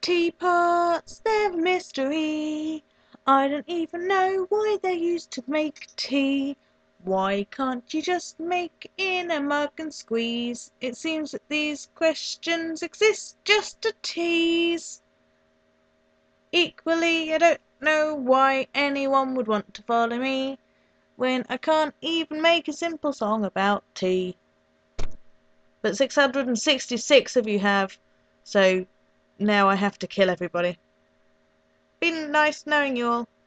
Teapots, they're a mystery. I don't even know why they used to make tea. Why can't you just make in a mug and squeeze? It seems that these questions exist just to tease. Equally, I don't know why anyone would want to follow me when I can't even make a simple song about tea. But 666 of you have, so now I have to kill everybody. Been nice knowing you all.